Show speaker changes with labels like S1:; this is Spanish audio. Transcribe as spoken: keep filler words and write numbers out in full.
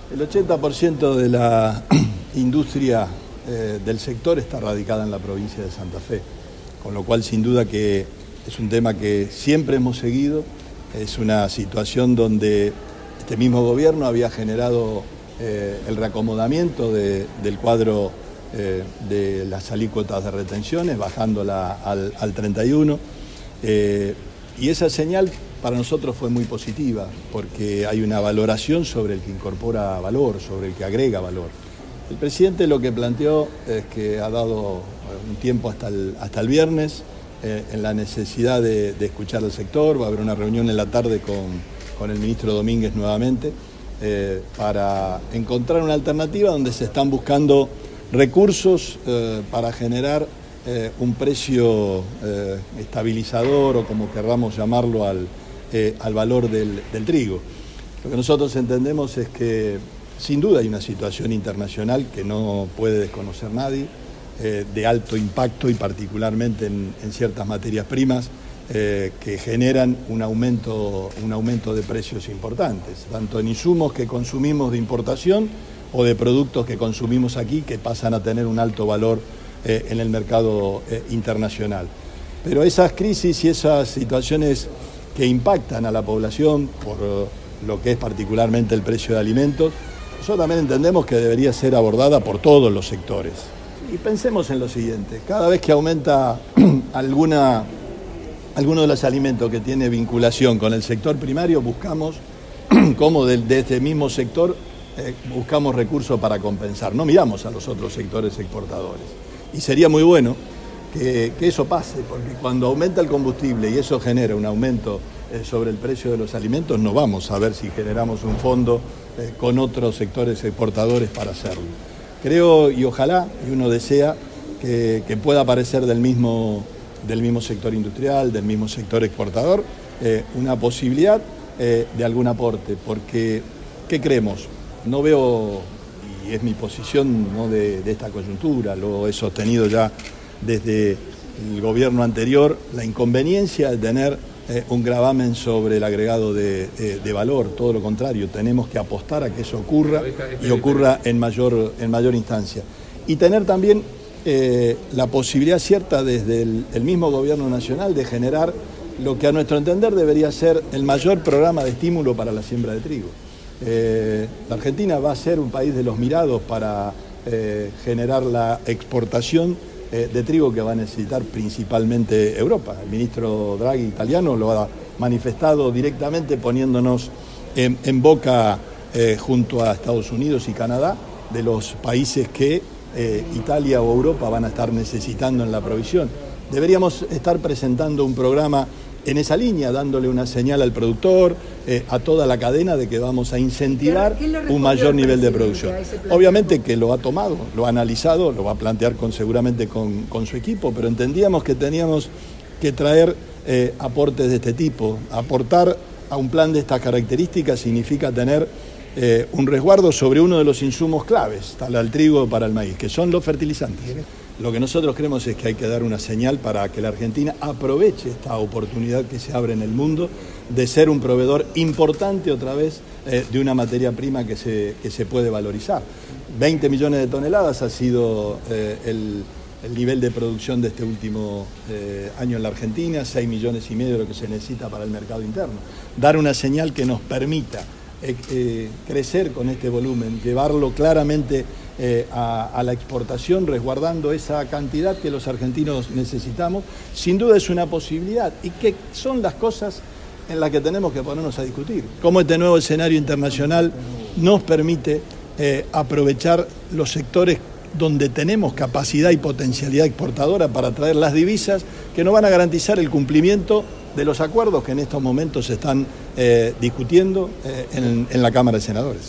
S1: El ochenta por ciento de la industria eh, del sector está radicada en la provincia de Santa Fe, con lo cual sin duda que es un tema que siempre hemos seguido, es una situación donde este mismo gobierno había generado eh, el reacomodamiento de, del cuadro eh, de las alícuotas de retenciones, bajándola al, al treinta y uno, eh, y esa señal para nosotros fue muy positiva, porque hay una valoración sobre el que incorpora valor, sobre el que agrega valor. El presidente lo que planteó es que ha dado un tiempo hasta el, hasta el viernes eh, en la necesidad de, de escuchar al sector. Va a haber una reunión en la tarde con, con el ministro Domínguez nuevamente eh, para encontrar una alternativa donde se están buscando recursos eh, para generar eh, un precio eh, estabilizador o como querramos llamarlo al Eh, al valor del, del trigo. Lo que nosotros entendemos es que sin duda hay una situación internacional que no puede desconocer nadie, eh, de alto impacto y particularmente en, en ciertas materias primas eh, que generan un aumento, un aumento de precios importantes, tanto en insumos que consumimos de importación o de productos que consumimos aquí que pasan a tener un alto valor eh, en el mercado eh, internacional. Pero esas crisis y esas situaciones que impactan a la población por lo que es particularmente el precio de alimentos, nosotros también entendemos que debería ser abordada por todos los sectores. Y pensemos en lo siguiente, cada vez que aumenta alguna, alguno de los alimentos que tiene vinculación con el sector primario, buscamos cómo de, de este mismo sector eh, buscamos recursos para compensar, no miramos a los otros sectores exportadores. Y sería muy bueno Que, que eso pase, porque cuando aumenta el combustible y eso genera un aumento eh, sobre el precio de los alimentos, no vamos a ver si generamos un fondo eh, con otros sectores exportadores para hacerlo. Creo y ojalá, y uno desea, que, que pueda aparecer del mismo, del mismo sector industrial, del mismo sector exportador, eh, una posibilidad eh, de algún aporte, porque, ¿qué creemos? No veo, y es mi posición no de, de esta coyuntura, lo he sostenido ya desde el gobierno anterior, la inconveniencia de tener eh, un gravamen sobre el agregado de, de, de valor. Todo lo contrario, tenemos que apostar a que eso ocurra y ocurra en mayor, en mayor instancia. Y tener también eh, la posibilidad cierta desde el, el mismo gobierno nacional de generar lo que a nuestro entender debería ser el mayor programa de estímulo para la siembra de trigo. Eh, la Argentina va a ser un país de los mirados para eh, generar la exportación de trigo que va a necesitar principalmente Europa. El ministro Draghi italiano lo ha manifestado directamente poniéndonos en, en boca eh, junto a Estados Unidos y Canadá de los países que eh, Italia o Europa van a estar necesitando en la provisión. Deberíamos estar presentando un programa en esa línea, dándole una señal al productor, eh, a toda la cadena de que vamos a incentivar un mayor nivel de producción. Obviamente que lo ha tomado, lo ha analizado, lo va a plantear con, seguramente con, con su equipo, pero entendíamos que teníamos que traer eh, aportes de este tipo. Aportar a un plan de estas características significa tener eh, un resguardo sobre uno de los insumos claves, tal el trigo para el maíz, que son los fertilizantes. Lo que nosotros creemos es que hay que dar una señal para que la Argentina aproveche esta oportunidad que se abre en el mundo de ser un proveedor importante otra vez eh, de una materia prima que se, que se puede valorizar. veinte millones de toneladas ha sido eh, el, el nivel de producción de este último eh, año en la Argentina, seis millones y medio de lo que se necesita para el mercado interno. Dar una señal que nos permita eh, eh, crecer con este volumen, llevarlo claramente Eh, a, a la exportación, resguardando esa cantidad que los argentinos necesitamos, sin duda es una posibilidad y que son las cosas en las que tenemos que ponernos a discutir. Cómo este nuevo escenario internacional nos permite eh, aprovechar los sectores donde tenemos capacidad y potencialidad exportadora para traer las divisas que nos van a garantizar el cumplimiento de los acuerdos que en estos momentos se están eh, discutiendo eh, en, en la Cámara de Senadores.